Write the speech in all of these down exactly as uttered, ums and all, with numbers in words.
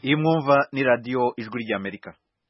iyi mwumva ni radiyo ijwi ry'Amerika.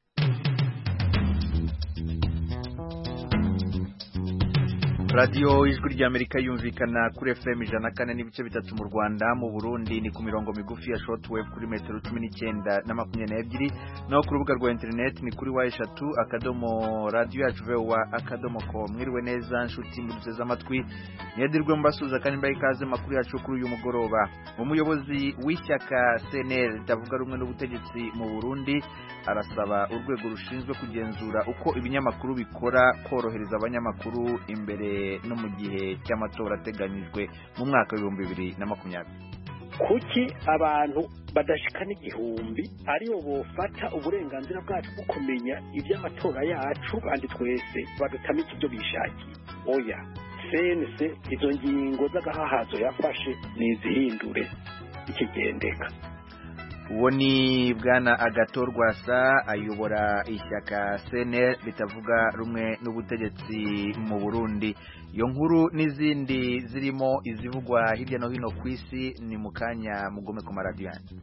radiyo ijwi ry'Amerika yumvikana kuri F M ijana na kane n'ibice bitatu mu Rwanda, mu Burundi ni ku mirongo migufi ya shortwave kuri metero cumi n'icyenda na makumyabiri n'ebyiri, naho ku rubuga rwa internet ni kuri wa eshatu akadomo radio yacu voa akadomo com. Mwiriwe neza nshuti muduteze amatwi, nyedirwe mbasuza kandi mbaye ikaze makuru yacu kuri uyu mugoroba. Umuyobozi w'ishyaka C N L ritavuga rumwe n'ubutegetsi mu Burundi arasaba urwego rushinzwe kugenzura uko ibinyamakuru bikora korohereza abanyamakuru imbere no mu gihe cy'amatora ateganyijwe mu mwaka w'ibihumbi bibiri na makumyabiri. Kuki abantu badashikana igihumbi aribo bofata uburenganzira bwacu bwo kumenya iby'amatora yacu kandi twese badutamika ibyo bishakiye? Oya, sense izo ngingo z'agahahazo yafashe nizihindure ikigendeka. Uwo ni Bwana Agathon Rwasa ayobora ishyaka C N L ritavuga rumwe n'ubutegetsi mu Burundi. Iyo nkuru n'izindi zirimo izivugwa hirya no hino ku isi ni mukanya mugome ku maradiyo yanyu.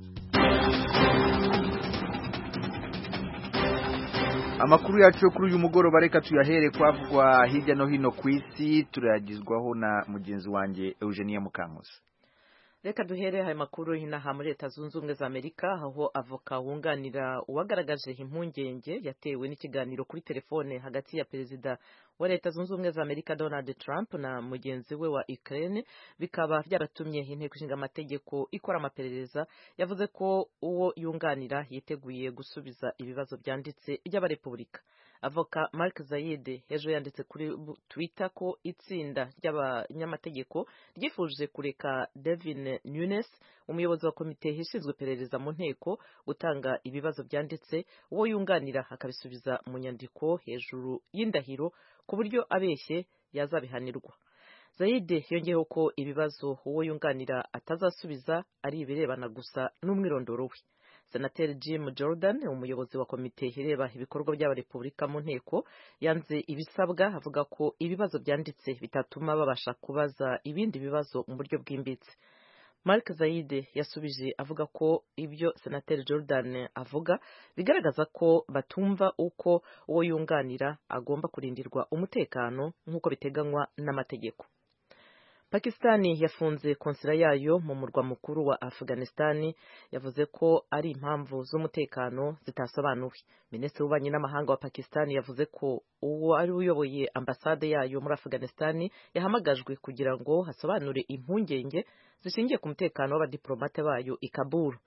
Amakuru yacu kuri uyu mugoroba reka tuyahere kwavugwa hirya no hino ku isi, turagizwaho na mugenzi wanjye Eugenie Mukankusi. Reka duhere aya makuru inaha muri Leta Zunze Ubumwe za Amerika, aho avoka wunganira uwagaragaje impungenge yatewe n'ikiganiro kuri telefone hagati ya perezida wa Leta Zunze Ubumwe za Amerika Donald Trump na mugenzi we wa Ukraine bikaba byaratumye inteko ishinga amategeko ikora amaperereza. Yavuze ko uwo yunganira yiteguye gusubiza ibibazo byanditse by'abarepublika. Avoka Mark Zaid ejo yanditse kuri Twitter ko itsinda ry'abanyamategeko ryifuje kureka Devin Nunes, umuyobozi wa komite ishinzwe iperereza mu nteko, gutanga ibibazo byanditse, uwo yunganira akabisubiza mu nyandiko hejuru y'indahiro ku buryo abeshye yazabihanirwa. Zaid yongeyeho ko ibibazo uwo yunganira atazasubiza ari ibirebana gusa n'umwirondoro we. Senateri Jim Jordan, umuyobozi wa komite ireba ibikorwa by'abarepublika mu nteko, yanze ibisabwa, avuga ko ibibazo byanditse bitatuma babasha kubaza ibindi bibazo mu buryo bwimbitse. Mark Zaid yasubije avuga ko ibyo Senateri Jordan avuga bigaragaza ko batumva uko uwo yunganira agomba kurindirwa umutekano nk'uko biteganywa n'amategeko. Pakistani yafunze konsila yayo mu murwa mukuru wa Afghanistan, yavuze ko ari impamvu z'umutekano zitasobanuwe. Minisitiri w'ububanyi n'amahanga wa Pakistani yavuze ko uwo ari uyoboye ambasade yayo muri Afghanistan yahamagajwe kugira ngo hasobanure impungenge zishingiye ku mutekano w'abadiplomate bayo i Kabul.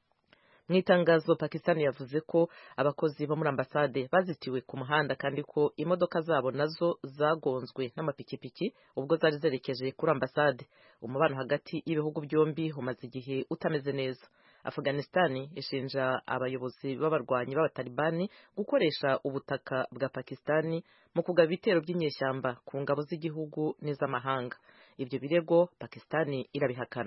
Mu itangazo, Pakistani yavuze ko abakozi bo muri ambasade bazitiwe ku muhanda kandi ko imodoka zabo nazo zagonzwe n'amapikipiki ubwo zari zerekeje kuri ambasade. Umubano hagati y'ibihugu byombi umaze igihe utameze neza. Afghanistan ishinja abayobozi b'abarwanyi b'abatalibani gukoresha ubutaka bwa Pakistani mu kugaba ibitero by'inyeshyamba ku ngabo z'igihugu n'iz'amahanga. Ibyo birego Pakistani irabihakana.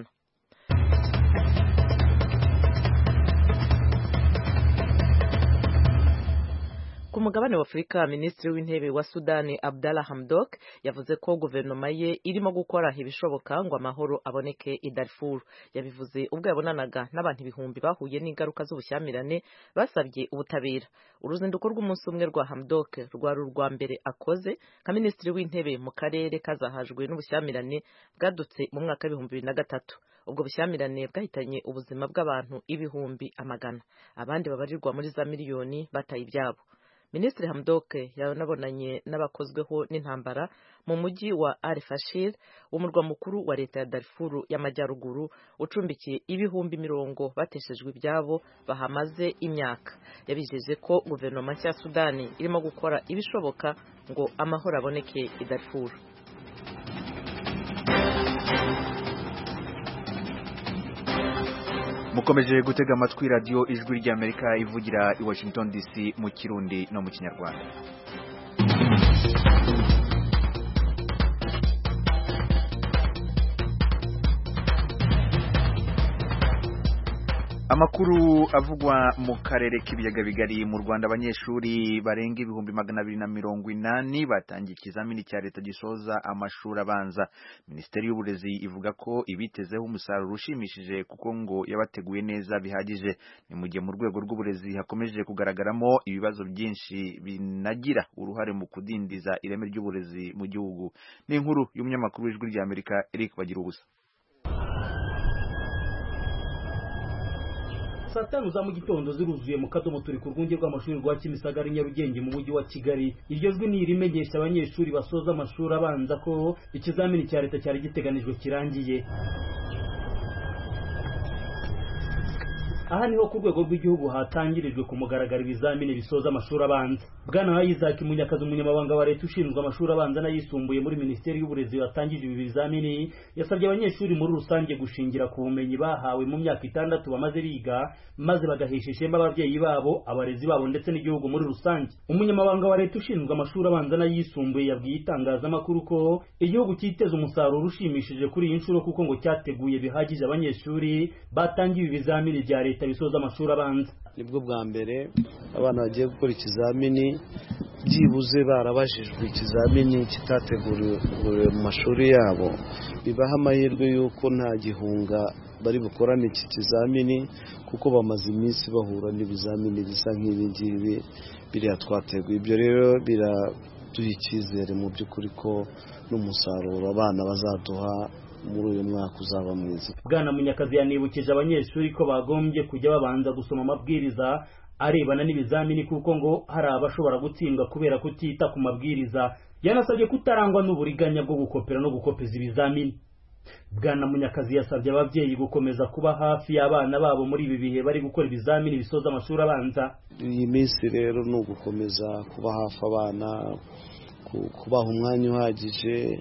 Ku mugabane wa Afurika, Minisitiri w'intebe wa Sudani Abdalla Hamdok yavuze ko guverinoma ye irimo gukora ibishoboka ngo amahoro aboneke i Darfur. Yabivuze ubwo yabonanaga n'abantu ibihumbi bahuye n'ingaruka z'ubushyamirane basabye ubutabera. Uruzinduko rw'umunsi umwe rwa Hamdok rwari urwa mbere akoze nka Minisitiri w'intebe mu karere kazahajwe n'ubushyamirane bwadutse mu mwaka w'ibihumbi bibiri na gatatu. Ubwo bushyamirane bwahitanye ubuzima bw'abantu ibihumbi amagana, abandi babarirwa muri za miliyoni bataye ibyabo. Minisitiri Hamdok yanabonanye n'abakozweho n'intambara mu mujyi wa Al-Fashir, umurwa mukuru wa leta ya Darfur y'amajyaruguru, ucumbikiye ibihumbi mirongo bateshejwe ibyabo bahamaze imyaka. Yabijeje ko guverinoma ya Sudani irimo gukora ibishoboka ngo amahoro aboneke i Darfur. Mukomeje gutega amatwi radio ijwi ry'Amerika ivugira i Washington D C mu Kirundi no mu Kinyarwanda. Amakuru avugwa mu karere k'ibiyaga bigari mu Rwanda, abanyeshuri barenga ibihumbi magana abiri na mirongo inani batangiye ikizamini cya leta gisoza amashuri abanza. Minisiteri y'Uburezi ivuga ko ibitezeho umusaruro ushimishije kuko ngo yabateguye neza bihagije. Ni mu gihe mu rwego rw'uburezi hakomeje kugaragaramo ibibazo byinshi binagira uruhare mu kudindiza ireme ry'uburezi mu gihugu. Ni inkuru y'umunyamakuru w'Ijwi ry'Amerika Eric Bagirubusa. Saa tanu za mu gitondo ziruzuye mu Kadomo turi ku rwunge rw'amashuri rwa Kimisagara Nyarugenge mu mujyi wa Kigali. Iryo jwi ni irimenyesha abanyeshuri basoza amashuri abanza ko ikizamini cya leta cyari giteganijwe kirangiye. Aha niho ku rwego rw'igihugu hatangirijwe ku mugaragaro ibizamini bisoza amashuri abanza. Bwana Isaac Munyakazi, umunyamabanga wa leta ushinzwe amashuri abanza n'ayisumbuye muri Minisiteri y'Uburezi watangije ibi bizamini, yasabye abanyeshuri muri rusange gushingira ku bumenyi bahawe mu myaka itandatu bamaze biga, maze bagahesha ishema ababyeyi babo, abarezi babo ndetse n'igihugu muri rusange. Umunyamabanga wa leta ushinzwe amashuri abanza n'ayisumbuye yabwiye itangazamakuru ko igihugu cyiteze umusaruro ushimishije kuri iyi nshuro kuko ngo cyateguye bihagije abanyeshuri batangiye ibizamini bya leta bisoza amashuri abanza. Nibwo bwa mbere abana bagiye gukora ikizamini byibuze barabajijwe ikizamini kitateguriwe mu mashuri yabo, bibaha amahirwe y'uko nta gihunga bari bukorane iki kizamini kuko bamaze iminsi bahura n'ibizamini bisa nk'ibi ngibi biriya twateguye. Ibyo rero biraduha icyizere mu by'ukuri ko n'umusaruro abana bazaduha muri uyu mwaka uzaba mwiza. Bwana Munyakazi yanibukije abanyeshuri ko bagombye kujya babanza gusoma amabwiriza arebana n'ibizamini kuko ngo hari abashobora gutsindwa kubera kutita ku mabwiriza. Yanasabye kutarangwa n'uburiganya bwo gukopera no gukopeza ibizamini. Bwana Munyakazi yasabye ababyeyi gukomeza kuba hafi y'abana babo muri ibi bihe bari gukora ibizamini bisoza amashuri abanza. Iyi minsi rero ni ugukomeza kuba hafi abana, kubaha umwanya uhagije,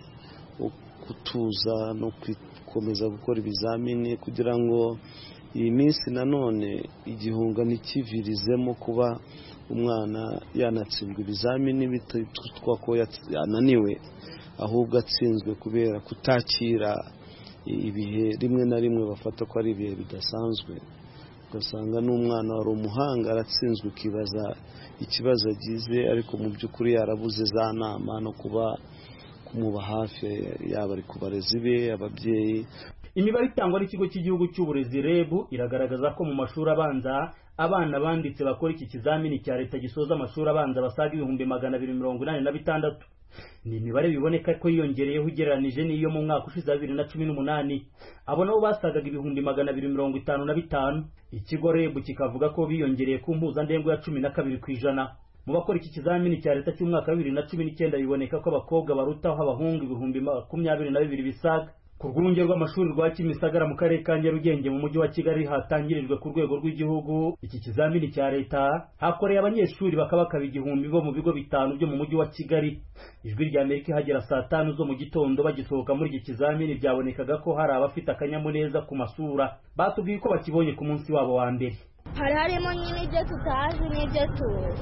kutuza no gukomeza gukora ibizamini kugira ngo iyi minsi nanone igihunga ntikivirizemo kuba umwana yanatsindwa ibizamini bitwa ko yananiwe, ahubwo atsinzwe kubera kutakira ibihe rimwe na rimwe bafata ko ari ibihe bidasanzwe. Ugasanga n'umwana wari umuhanga aratsinzwe ukibaza ikibazo agize, ariko mu by'ukuri yarabuze za nama no kuba kumuba hafi, yaba ari ku barezi be, ababyeyi. Imibare itangwa n'ikigo cy'igihugu cy'uburezi R E B iragaragaza ko mu mashuri abanza abana banditse bakora iki kizamini cya leta gisoza amashuri abanza basaga ibihumbi magana abiri mirongo inani na bitandatu. Ni imibare biboneka ko yiyongereyeho ugereranije n'iyo mu mwaka ushize wa bibiri na cumi n'umunani. Abo nabo basagaga ibihumbi magana abiri mirongo itanu na bitanu. Ikigo R E B kikavuga ko biyongereye ku mpuzandengo ya cumi na kabiri ku ijana. Mu bakora iki kizamini cya leta cy'umwaka wa bibiri na cumi n'icyenda biboneka ko abakobwa barutaho abahungu ibihumbi makumyabiri na bibiri bisaga. Ku rwunge rw'amashuri rwa Kimisagara mu karere ka Nyarugenge mu mujyi wa Kigali hatangirijwe ku rwego rw'igihugu iki kizamini cya leta, hakoreye abanyeshuri bakabakaba igihumbi bo mu bigo bitanu byo mu mujyi wa Kigali. Ijwi ry'Amerika ihagera saa tanu zo mu gitondo bagisohoka muri iki kizamini byabonekaga ko hari abafite akanyamuneza ku masura. Batubwiye ko bakibonye ku munsi wabo wa mbere. Hari harimo nyine ibyo tutazi n'ibyo tuzi.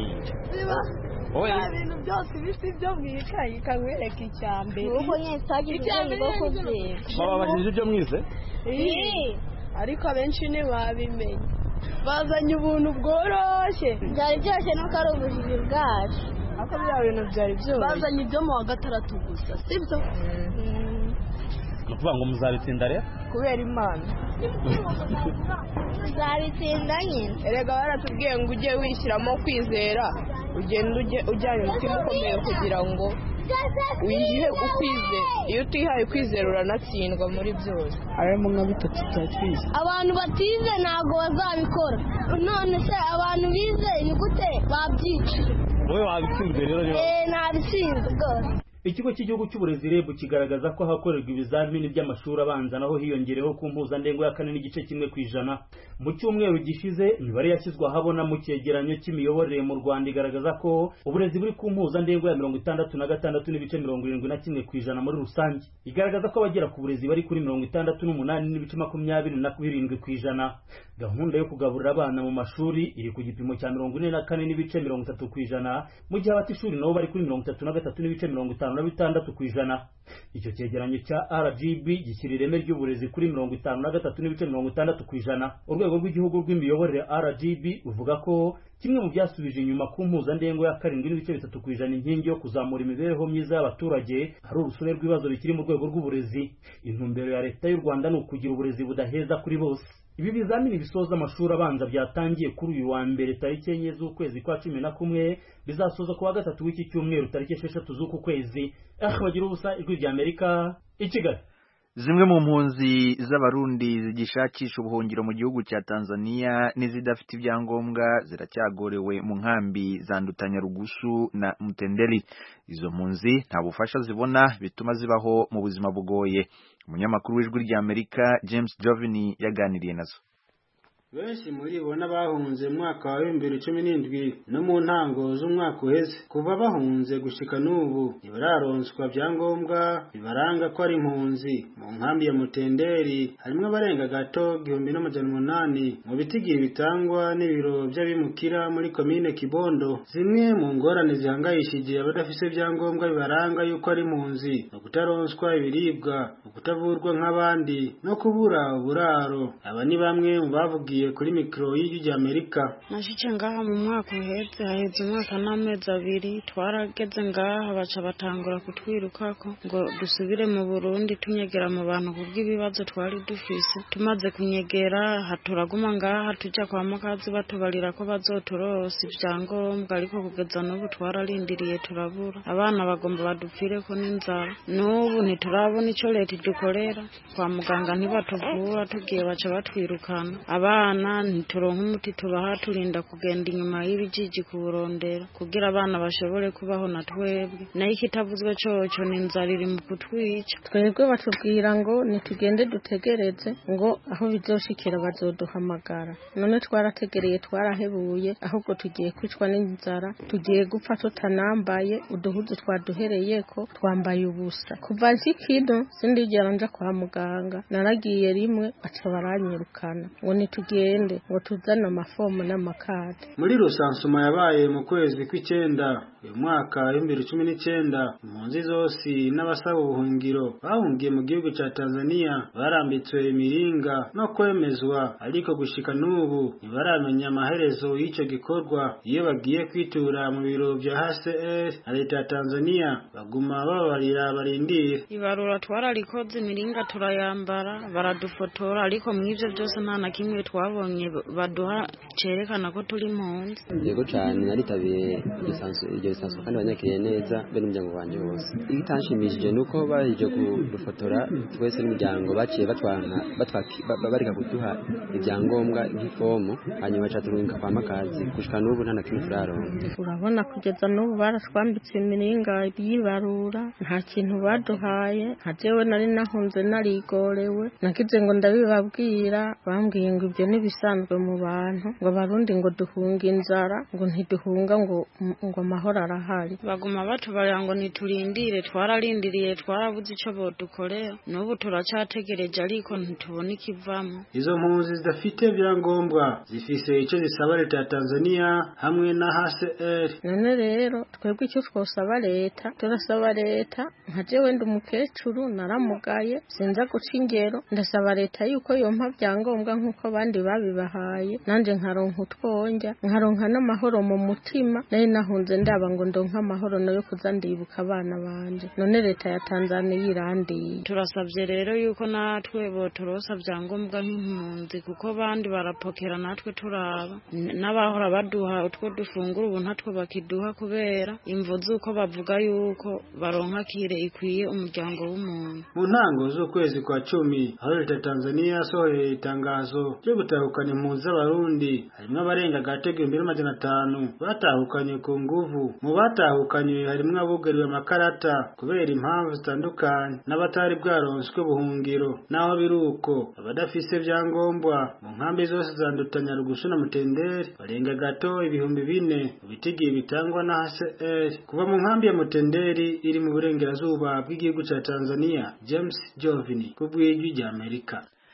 Nta bintu byose bifite ibyo mwikaye ikanywereka icya mbere. Nuko nyine tutagize ubwenge bwo kubyiga. Bababajije ibyo mwize? Ariko abenshi ntibabimenye. Bazanye ubuntu bworoshye. Byari byoroshye nuko ari ubujiji bwacu. Ariko biriya bintu byari byoroshye. Bazanye ibyo mu wa gatandatu gusa, sibyo? Ni ukuvuga ngo muzabitsinda rero? Kubera Imana. Muzabitsinda nyine. Erega baratubwiye ngo ujye wishyiramo kwizera, ugenda ujyanye umutima ukomeye kugira ngo wihe ukwize. Iyo utihaye kwizera uranatsindwa muri byose. Harimo nka bitatu tutatwize. Abantu batize ntabwo bazabikora. None se abantu bize ni gute babyica? Wowe wabitsinzwe rero? Eh, nabitsinzwe rwose. Ikigo cy'igihugu cy'uburezi R E B kigaragaza ko hakorerwa ibizamini by'amashuri abanza naho hiyongereho ku mpuzandengo ya kane n'igice kimwe ku ijana. Mu cyumweru gishize imibare yashyizwe ahabona mu cyegeranyo cy'imiyoborere mu Rwanda igaragaza ko uburezi buri ku mpuzandengo ya mirongo itandatu na gatandatu n'ibice mirongo irindwi na kimwe ku ijana muri rusange. Igaragaza ko abagera ku burezi bari kuri mirongo itandatu n'umunani n'ibice makumyabiri na birindwi ku ijana. Gahunda yo kugaburira abana mu mashuri iri ku gipimo cya mirongo ine na kane n'ibice mirongo itatu ku ijana, mu gihe abata ishuri nabo bari kuri mirongo itatu na gatatu n'ibice mirongo itanu itanu na bitandatu ku ijana. Icyo cyegeranyo cya R G B gishyira ireme ry'uburezi kuri mirongo itanu na gatatu n'ibice mirongo itandatu ku ijana. Urwego rw'igihugu rw'imiyoborere R G B ruvuga ko kimwe mu byasubije inyuma ku mpuzandengo ya karindwi n'ibice bitatu ku ijana inkingi yo kuzamura imibereho myiza y'abaturage hari urusobe rw'ibibazo bikiri mu rwego rw'uburezi. Intumbero ya leta y'u Rwanda ni ukugira uburezi budaheza kuri bose. Ibi bizamini bisoza amashuri abanza byatangiye kuri uyu wa mbere tariki enye z'ukwezi kwa cumi na kumwe bizasoza ku wa gatatu w'iki cyumweru tariki esheshatu z'uku kwezi. Ah, bagira ubusa ijwi rya Amerika i Kigali. Zimwe mu mpunzi z'abarundi zigishakisha ubuhungiro mu gihugu cya Tanzania n'izidafite ibyangombwa ziracyagorewe mu nkambi za Ndutanyarugusu na Mtendeli. Izo mpunzi nta bufasha zibona bituma zibaho mu buzima bugoye. Umunyamakuru w'ijwi rya Amerika James Jovini yaganiriye nazo. Benshi muri bo n'abahunze mu mwaka wa bibiri na cumi n'indwi no mu ntango z'umwaka uheze kuva bahunze gushika n'ubu ntibararonswa byangombwa bibaranga ko ari impunzi. Mu nkambi ya Mutenderi harimo abarenga gato igihumbi n'amajana umunani mu bitigiri bitangwa n'ibiro by'abimukira muri komine Kibondo. Zimwe mu ngorane zihangayishije abadafise byangombwa bibaranga yuko ari impunzi no kutaronswa ibiribwa, no kutavurwa nk'abandi, no kubura uburaro. Aba ni bamwe mu bavugiye kuri mikro y'ijwi rya Amerika. Nashije ngaha mu mwaka uheze haheze umwaka n'amezi abiri twarageze ngaha baca batangura kutwirukako ngo dusubire mu Burundi tunyegera mu bantu kubw'ibibazo twari dufise. Tumaze kunyegera haturaguma ngaha tujya kwa mukazi batubarira ko bazoturosa ibyangombwa ariko kugeza n'ubu twararindiriye turabura. Abana bagomba badupfire ko n'inzara. N'ubu ntiturabona ico leta idukorera. Kwa muganga ntibatuvura tugiye baca batwirukana. Abana ntituronka umuti tubaha turinda kugenda inyuma y'ibijiji kuburondera kugira abana bashobore kubaho na twebwe. Nayo ikitavuzwe coco n'inzara iri mu kutwica. Twebwe batubwira ngo nitugende dutegereze ngo aho bizoshikira bazoduhamagara. None twarategereye twarahebuye ahubwo tugiye kwicwa n'inzara, tugiye gupfa tutanambaye uduhuzu twaduhereyeko twambaye ubusa. Kuva nshikino sindigera nja kwa muganga, naragiye rimwe aca baranyirukana ngo nitugiye ngo tuzana amafomu n'amakade. Muri rusansuma yabaye mu kwezi kw'icyenda uyu mwaka wa bibiri na cumi n'icyenda impunzi zose n'abasaba ubuhungiro bahungiye mu gihugu cya Tanzania barambitswe imiringa no kwemezwa, ariko gushika n'ubu ntibaramenya amaherezo y'icyo gikorwa. Iyo bagiye kwitura mu biro bya H C R na leta ya Tanzania baguma babarira barindira. Ibarura twararikoze imiringa turayambara baradufotora, ariko mw'ivyo byose nta na kimwe twabonye baduha cerekana ko turi impunzi. Yego cyane naritabiye iryo lisansi kandi banyakiriye neza be n'umuryango wanje wose. Igitanshimishije nuko bahije kudufotora twese n'umuryango baciye batwanka bareka kuduha ibyangombwa nk'ifomu hanyuma baca turunga kwa makazi gushika n'ubu nta na kimwe turaronka. Urabona kugeza n'ubu baraswambitse imiringa yibarura nta kintu baduhaye. Nka jewe nari nahunze narigorewe nagize ngo ndabibabwira bambwiye ngo ibyo nibisanzwe mu bantu ngo barundi ngo duhunga inzara ngo ntiduhunga ngo ngo amahoro arahari. Baguma batubarira ngo niturindire, twararindiriye twarabuze ico bodukorera n'ubu turacategereje ariko ntitubona ikivamo. Izo mpunzi zidafite byangombwa zifise icyo zisaba leta ya Tanzania hamwe na H C R. None rero twebwe icyo twosaba leta turasaba leta nka jewe ndi umukecuru naramugaye sinza guca ingero, ndasaba leta yuko yompa byangombwa nkuko abandi babibahaye nanje nkaronka utwonja nkaronka n'amahoro mu mutima. Nari nahunze ndaba ngo ndonka amahoro nayo kuza ndibuka abana banje. None leta ya Tanzania yirandiye. Turasabye rero yuko natwe bo turosa byangombwa nk'impunzi kuko bandi barapokera natwe turaba n'abahora baduha utwo dufungura ubu ntatwo bakiduha kubera imvo z'uko bavuga yuko baronka kire ikwiye umuryango w'umuntu. Mu ntango z'ukwezi kwa cumi aho leta ya Tanzania yasohoye itangazo ryo gutahukana impunzi z'abarundi harimo abarenga gato igihumbi n'amajana atanu batahukanye ku nguvu. Mu batahukanye harimo abugariwe amakarata kubera impamvu zitandukanye n'abatari bwaronswe ubuhungiro. Naho biruko abadafise byangombwa mu nkambi zose za Ndutanyarugusu na Mutenderi barenga gato ibihumbi bine bitigiye bitangwa na H C R. Kuva mu nkambi ya Mutenderi iri mu burengerazuba bw'igihugu cya Tanzania, James Jovini kubw'ijwi rya Amerika.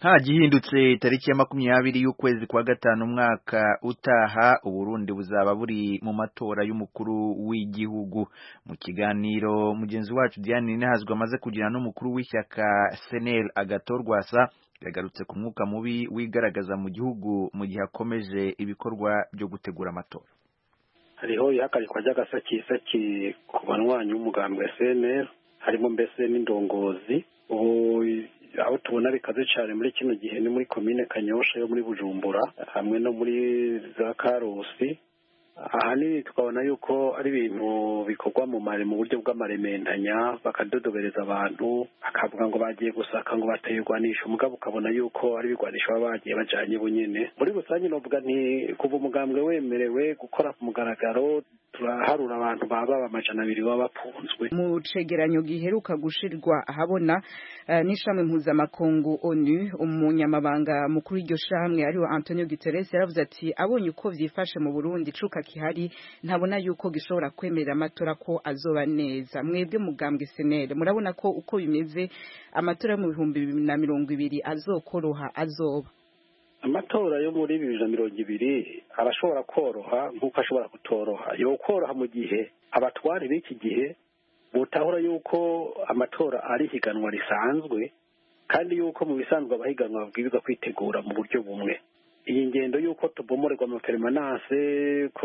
nta gihindutse tariki ya makumyabiri y'ukwezi kwa gatanu umwaka utaha Uburundi buzaba buri mu matora y'umukuru w'igihugu. Mu kiganiro mugenzi wacu Diane Ninahazwa amaze kugira n'umukuru w'ishyaka C N L Agathon Rwasa yagarutse ku mwuka mubi wigaragaza mu gihugu mu gihe akomeje ibikorwa byo gutegura amatora. Hariho ihagarikwa ry'agasakisaki ku banywanyi b'umugambwe C N L harimo mbese n'indongozi aho tubona bikaze cyane muri kino gihe ni muri komine Kanyosha yo muri Bujumbura hamwe no muri za Karusi. Ahanini tukabona yuko ari ibintu bikorwa mu mare mu buryo bw'amarementanya bakadodobereza abantu akavuga ngo bagiye gusaka ngo batayirwanisha umugabo ukabona yuko ari bigwanisha baba bagiye bajanye bunyene. Muri rusange novuga nti kuva umugambwe wemerewe gukora ku mugaragaro turaharura abantu baba amajana abiri baba bapunzwe. Mu cegeranyo giheruka gushirwa ahabona uh, n'ishamwe mpuzamakungu ONU umunyamabanga mukuru w'iryo shamwe ariwe Antonio Guterres yaravuze ati abonye uko vyifashe mu Burundi cuka kihari ntabona yuko gishobora kwemerera amatora ko azoba neza. Mwebwe mugambwe C N L murabona ko uko bimeze amatora mu bihumbi bibiri na mirongo ibiri azokoroha azoba? Amatora yo muri bibiri na mirongo ibiri arashobora koroha nk'uko ashobora kutoroha. Yo koroha mu gihe abatware b'iki gihe butahura yuko amatora ari higanwa risanzwe kandi yuko mu bisanzwe abahiganwa babwirizwa kwitegura mu buryo bumwe. Iyi ngendo yuko tubomorerwa mu permanence ko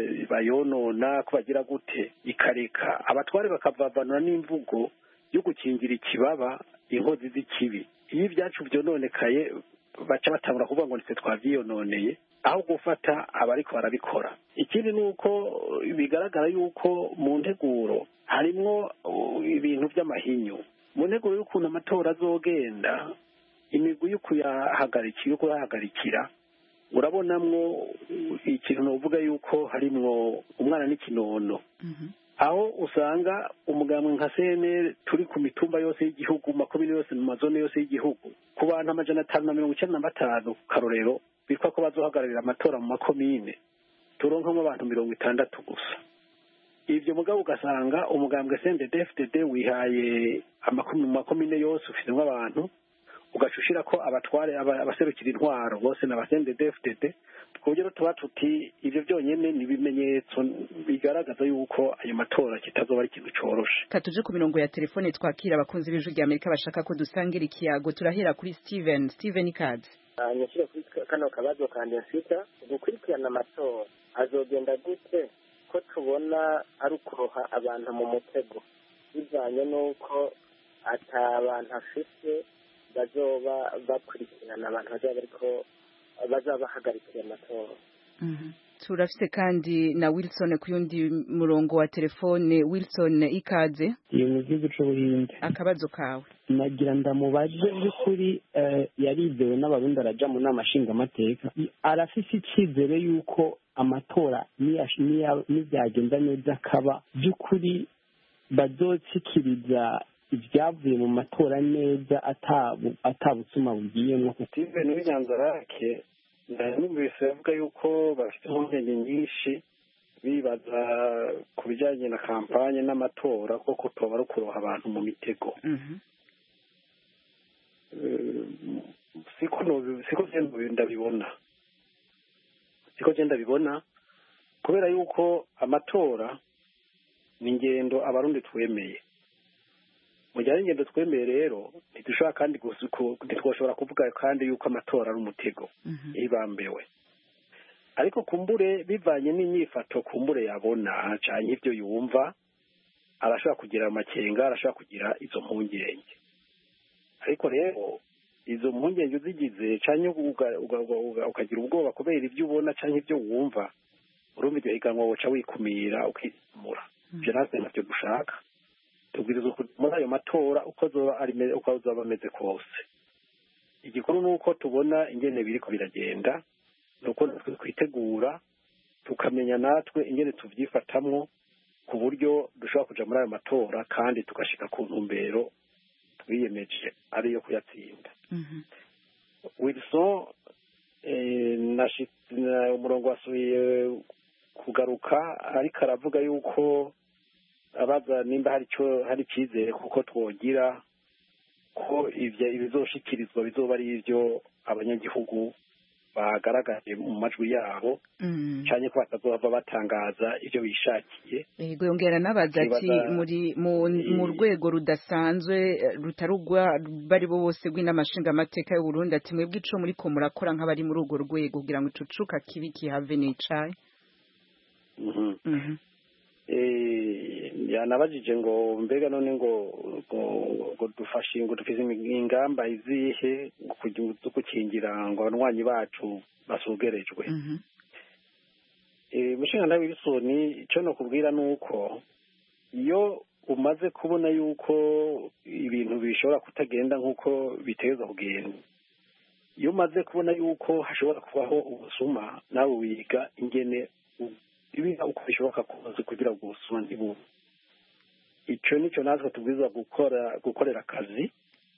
bayonona ko bagira gute ikareka abatware bakavavanura n'imvugo yo gukingira ikibaba inkozi z'ikibi. Iyo ibyacu byononekaye baca batangura kuvuga ngo nitwe twavyiyononeye aho gufata abariko barabikora. Ikindi nuko bigaragara yuko mu nteguro harimwo ibintu by'amahinyu. Mu nteguro y'ukuntu amatora azogenda imigwi yo kuyahagarikira yo kuyahagarikira urabonamwo ikintu novuga yuko harimwo umwana n'ikinono. mm-hmm. Aho usanga umugambwe nka C N L turi ku mitumba yose y'igihugu makomine yose mu mazone yose y'igihugu ku bantu amajana atanu na mirongo icenda na batanu karorero bitwa ko bazohagararira amatora mu makomine turonkamwo abantu mirongo itandatu gusa. Ivyo mugabo ugasanga umugambwe C N D D F D D wihaye amakomine mu makomine yose ufitemo abantu ugacushira ko abatware abaserukira intwaro bose na C N D D F D D kugero tuba tuti ivyo byonyene ni bimenyetso bigaragaza yuko ayo matora kitazoba ari ikintu coroshe. Katuje ku mirongo ya telefone twakira abakunzi b'ijwi rya Amerika bashaka ko dusangira ikiyago. Turahera kuri Steven. Steven Ikaze. Anyashira kuri kano kabazo kandi afita gukurikirana amatora azogenda gute ko tubona ari ukuroha abantu mu mutego bivanye nuko ata abantu afite bazoba bakurikirana abantu bazaba ariko bazaba bahagarikiye amatora. Mhm. Turafise kandi na Wilson ku yundi murongo wa telefone. Wilson Ikaze. Iyo mu gihugu c'Ubuhinde. Akabazo kawe. Nagira ndamubaje by'ukuri uh, yarizewe n'abarundi araja mu nama nshinga amateka arafise icyizere yuko amatora nibyagenda neza akaba by'ukuri bazotsikiriza ibyavuye mu matora neza atabutsuma bugiyemo. Steven W'Inyanzarake numvise avuga yuko bafite impungenge nyinshi bibaza ku bijyanye na kampanye n'amatora ko kutoba ari ukuroha abantu mu mitego. siko siko ndabibona siko ndabibona kubera yuko amatora ni ingendo abarundi twemeye. Mu gihe ingendo twemeye rero ntidushobora kandi ntitwoshobora kuvuga kandi yuko amatora ari umutego ibambewe. Ariko kumbure bivanye n'inyifato kumbure yabona cyane ibyo yumva arashobora kugira amakenga arashobora kugira izo mpungenge. Ariko rero izo mpungenge uzigize cyane ukagira ubwoba kubera ibyo ubona cyane ibyo wumva urumva ibyo higanwa woca wikumira ukimura. Ibyo natwe ntabyo dushaka. Tubwiriza muri ayo matora uko zoba ari uko zoba ameze kose. Igikuru nuko tubona ingene biriko biragenda nuko twitegura tukamenya natwe ingene tuvyifatamwo ku buryo dushobora kuja muri ayo matora kandi tugashika ku ntumbero twiyemeje ariyo kuyatsinda. Mhm. Wilson eh na umurongo wasubiye kugaruka ariko aravuga yuko abaza nimba hari cyo hari cyizere kuko twogira ko ivyo ibizoshikirizwa bizoba ari ivyo abanyagihugu bagaragaje mu majwi yabo cyane ko batazoba batangaza ivyo bishakiye. Yego yongera nabaza ati muri mu rwego rudasanzwe rutarugwa bari bo bose rw'inamashinga amateka y'u Burundi ati mwebwe ico muri ko murakora nk'abari muri urwo rwego kugira ngo icucuka kibi kihave n'icayi. Mhm mhm eh yanabajije ngo mbega none ngo ngo dufashe ngo dufise ingamba izihe kukingira ngo abanwanyi bacu basugerejwe. Mhm eh mushinga ndawe bisoni ico no kubwira nuko iyo umaze kubona yuko ibintu bishobora kutagenda nkuko biteza kugenda, iyo umaze kubona yuko hashobora kubaho ubusuma nawe wiga ingene ibiga uko bishoboka kose kugira ngo ubusuma ntibube. Ico nico natwe tubwirizwa gukora gukorera akazi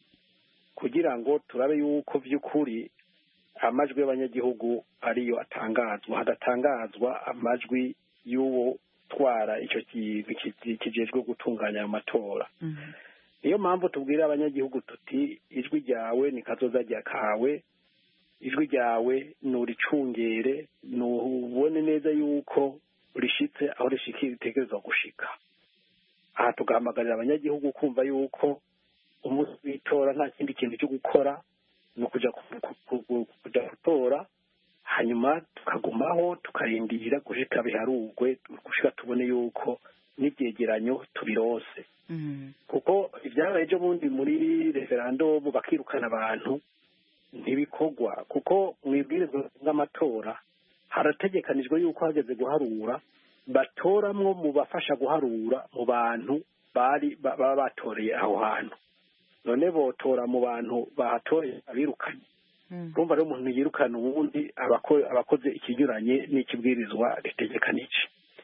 kugira ngo turabe yuko vy'ukuri amajwi y'abanyagihugu ariyo atangazwa, hadatangazwa amajwi y'uwo twara ico kijejwe gutunganya ayo matora. Niyo mpamvu tubwira abanyagihugu tuti ijwi ryawe ni kazoza rya kawe, ijwi ryawe nuricungere, nubone neza yuko rishitse aho rishikira itegerezwa gushika. Aha tugahamagarira abanyagihugu kumva yuko umunsi w'itora nta kindi kintu cyo gukora no kuja kuja gutora, hanyuma tukagumaho tukarindira gushika biharugwe gushika tubone yuko n'ivyegeranyo tubirose. Kuko ivyabaye ejo bundi muri referendum bakirukana abantu ntibikorwa, kuko mwibwirizwa n'amatora harategekanijwe yuko hageze guharura batoramwo mu bafasha guharura mu bantu bari baba batoreye aho hantu. None botora mu bantu bahatoreye abirukanye. Urumva rero umuntu yirukana ubundi abakoze ikinyuranye n'ikibwirizwa ritegekanije.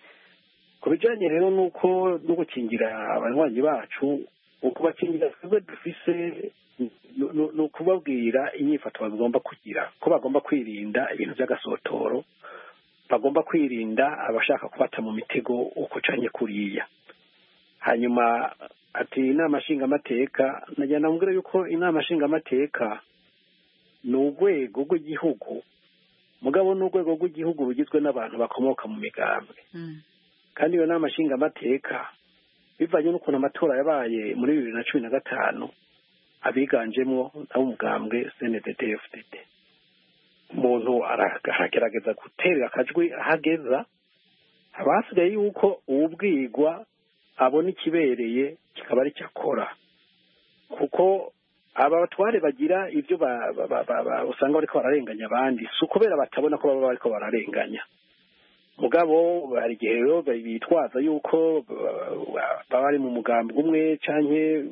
Ku bijanye rero nuko no gukingira abanywanyi bacu, ukubakingira twebwe dufise no kubabwira inyifato bagomba kugira, ko bagomba kwirinda ibintu by'agasotoro, bagomba kwirinda abashaka kubata mu mitego uko canye kuriya. Hanyuma ati inama nshinga amateka, najyana mbwira yuko inama nshinga amateka ni urwego rw'igihugu, mugabo ni urwego rw'igihugu rugizwe n'abantu bakomoka mu migambwe. Kandi iyo nama nshinga amateka bivanye n'ukuntu amatora yabaye muri bibiri na cumi na gatanu abiganjemwo nabo umugambwe C N D D F D D. Umuntu aragerageza guterera akajwi ahageza, abasigaye yuko uwubwirwa abona ikibereye kikaba ari cyakora, kuko aba batware bagira ibyo usanga bariko bararenganya abandi si ukubera batabona ko baba bariko bararenganya, mugabo hari igihe rero bitwaza yuko baba bari mu mugambwe umwe canke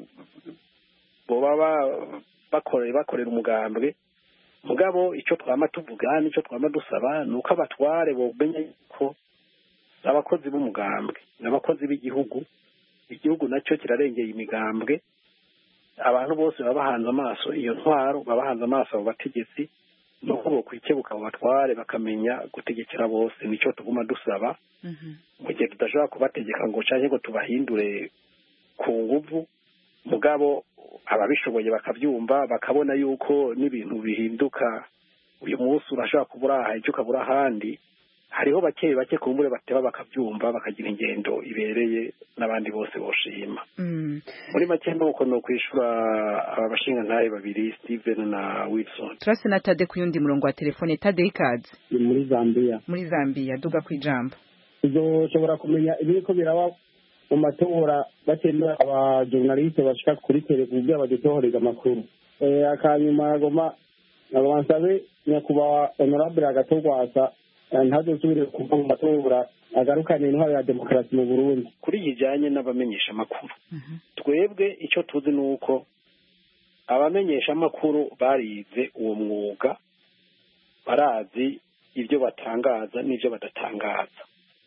boba bakorera bakorera umugambwe. Mugabo ico twama tuvuga nico twama dusaba nuko abatware bomenya ko abakozi b'umugambwe n'abakozi b'igihugu, igihugu nacyo kirarengeye imigambwe, abantu bose baba bahanze amaso iyo ntwaro, baba bahanze amaso abo bategetsi, nuko bokwikebuka abo batware bakamenya gutegekera bose. Nico tuguma dusaba mu gihe tudashobora kubategeka ngo canke ngo tubahindure ku nguvu, mugabo ababishoboye bakabyumva bakabona yuko n'ibintu bihinduka. Uyu munsi urashobora kubura aha icyo ukabura ahandi, hariho bake bake kumbure bateba bakabyumva bakagira ingendo ibereye n'abandi bose boshima. Muri make nuko no kwishura aba bashinga ntaye babiri Steven na Wilson. Turase na Tade ku yundi murongo wa telefone. Tade ikaze muri Zambia. Muri Zambia duga kwijambo. Uzoshobora kumenya ibiko biraba mu matora batemera aba journaliste bashika kuri televiziyo badutohoreza amakuru. Eh akanyuma agoma abansabe nyakuba honorable agatogwasa ntazosubire kuva mu matora agarukane intwaro ya demokarasi mu Burundi. Kuri kijanye n'abamenyesha amakuru, twebwe icyo tuzi nuko abamenyesha amakuru barize uwo mwuga, barazi ibyo batangaza n'ibyo badatangaza.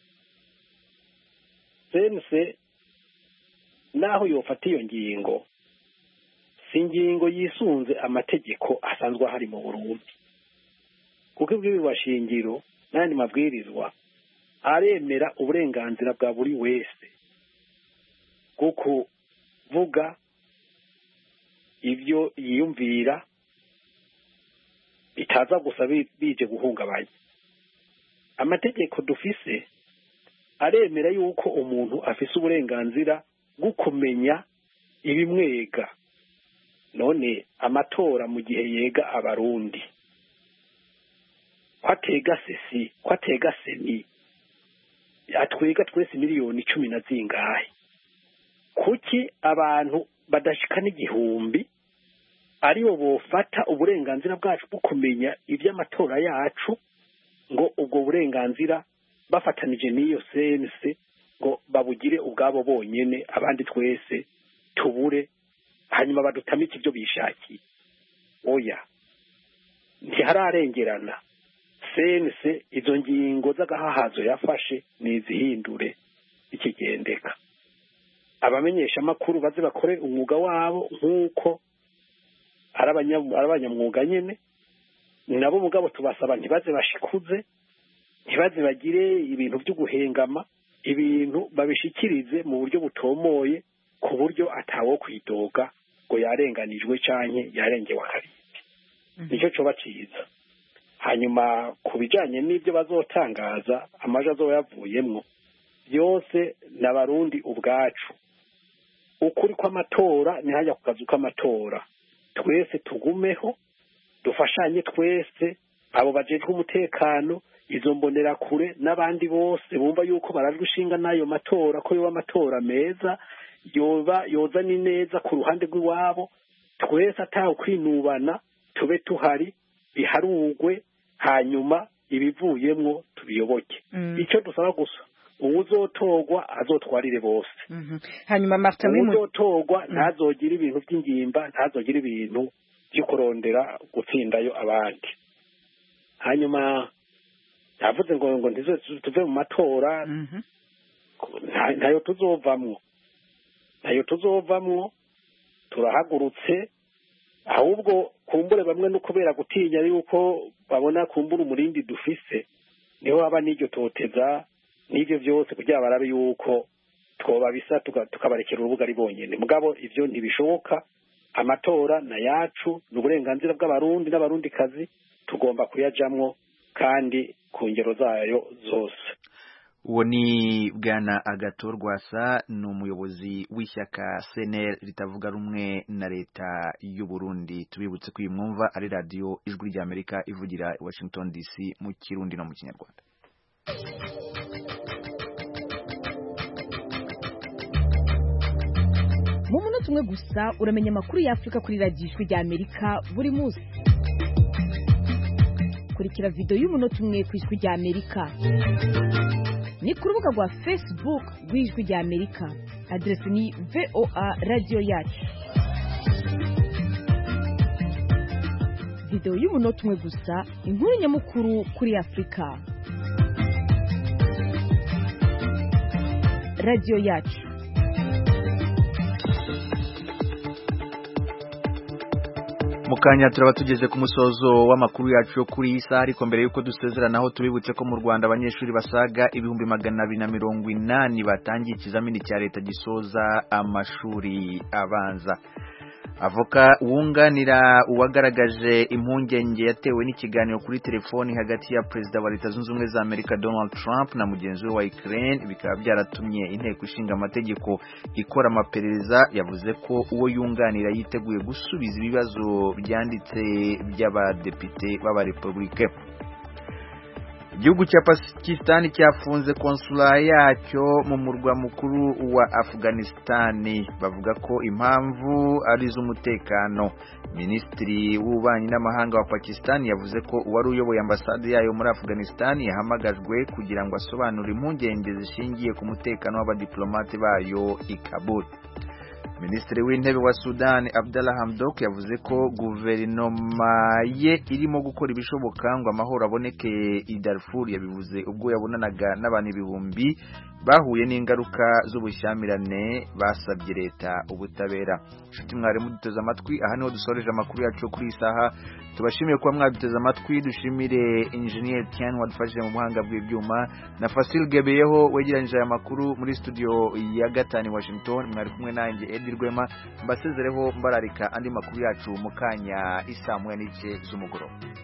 Sense naho yofata iyo ngingo, si ingingo yisunze amategeko asanzwe hari mu Burundi, kuko ibwirizwa shingiro n'andi mabwirizwa aremera uburenganzira bwa buri wese bwo kuvuga ibyo yiyumvira bitaza gusa bije guhungabanya. Amategeko dufise aremera yuko umuntu afise uburenganzira bwo kumenya ibimwega. None amatora mu gihe yega abarundi kwatega sesi kwatega seni atwega twese miliyoni cumi na zingahe, kuki abantu badashikana igihumbi aribo bofata uburenganzira bwacu bwo kumenya iby'amatora yacu, ngo ubwo burenganzira bafatanije n'iyo sense ngo babugire ubwabo bonyene, abandi twese tubure hanyuma badutamike ibyo bishakiye? Oya, ntihararengerana. Sense izo ngingo z'agahahazo yafashe nizihindure ikigendeka. Abamenyesha makuru baze bakore umwuga wabo nk'uko arabanyamwuga nyene, nabo mugabo tubasaba ntibaze bashikuze, ntibaze bagire ibintu byo guhengama, ibintu babishikirize mu buryo butomoye ku buryo atawo kwidoga ngo yarenganijwe canke yarengewe akarindi. Nicyo coba ciza. Hanyuma ku bijanye n'ibyo bazotangaza amaje azoba yavuyemwo byose n'abarundi ubwacu. Ukuri kw'amatora ni hajya ku kazu k'amatora. Twese tugumeho dufashanye, twese abo bajejwe umutekano, izo mbonera kure n'abandi bose bumva yuko bararushinga n'ayo matora ko yoba amatora meza, yoba yoza ni neza ku ruhande rw'iwabo. Twese ataho kwinubana, tube tuhari biharugwe, hanyuma ibivuyemwo tubiyoboke. Mm. Icyo dusaba gusa uwuzotogwa azotwarire bose. Mm -hmm. Hanyuma Martin wimu uzotogwa mm. ntazogira ibintu by'ingimba, ntazogira ibintu byo kurondera gutsindayo abandi. Hanyuma yavuze ngo ngo ndizo tuve mu matora. Mm -hmm. Ntayo tuzovamwo. Ntayo tuzovamwo. Turahagurutse, ahubwo kumbure bamwe no kubera gutinya yuko babona kumbura umurindi dufise, niho haba n'iryo toteza n'ibyo byose kugira barabe yuko twoba bisa tukabarekera urubuga ari bonyene. Mugabo ivyo ntibishoboka. Amatora na yacu n'uburenganzira bw'abarundi n'abarundi kazi, tugomba kuyajamwo kandi ku ngero zayo zose. Uwo ni Bwana Agathon Rwasa, ni umuyobozi w'ishyaka C N L ritavuga rumwe na leta y'u Burundi. Tubibutse ko mwumva ari radio Ijwi ry'Amerika ivugira i Washington D C mu Kirundi no mu Kinyarwanda. Mu munota umwe gusa uramenya amakuru y'Afrika kuri radio Ijwi ry'Amerika buri munsi. Kurikira video y'umunota umwe ku Ijwi ry'Amerika ni ku rubuga rwa Facebook rw'Ijwi ry'Amerika. Adresi ni V O A Radio Yacu. Video y'umunota umwe gusa, inkuru nyamukuru kuri Afrika. Radio Yacu. Mukanya turaba tugeze ku musozo w'amakuru yacu yo kuri isa, ariko mbere yuko dusezeranaho tubibutse ko mu Rwanda abanyeshuri basaga ibihumbi magana abiri na mirongo inani batangiye ikizamini cya leta gisoza amashuri abanza. Avoka wunganira uwagaragaje impungenge yatewe n'ikiganiro kuri telefoni hagati ya Perezida wa Leta Zunze Ubumwe za Amerika Donald Trump na mugenzi we wa Ukraine bikaba byaratumye inteko ishinga amategeko ikora amaperereza, yavuze ko uwo yunganira yiteguye gusubiza ibibazo byanditse by'abadepite b'abarepublike. Igihugu cya Pakistan cyafunze konsula yacyo mu murwa mukuru wa Afghanistan, bavuga ko impamvu ari z'umutekano. Minisitiri w'ububanyi n'amahanga wa Pakistan yavuze ko uwari uyoboye ambasade yayo muri Afghanistan yahamagajwe kugira ngo asobanure impungenge zishingiye ku mutekano w'abadiplomate bayo i Kabul. Minisitiri w'intebe wa Sudan Abdallah Hamdok yavuze ko guverinoma ye irimo gukora ibishoboka ngo amahoro aboneke i Darfur. Yabivuze ubwo yabonanaga n'abantu ibihumbi bahuye n'ingaruka z'ubushyamirane basabye leta ubutabera. Nshuti mwarimu duteze amatwi, aha niho dusoreje amakuru yacu kuri isaha. Tubashimiye kuba mwaduteze amatwi, dushimire Engineer Tian wadufashije mu buhanga bw'ibyuma na Fasil Gebeyeho wegeranyije aya makuru muri studio ya gatanu Washington. Mwari kumwe nanjye Edi Rwema mbasezereho mbararika andi makuru yacu mu kanya isaa moya n'igice z'umugoroba.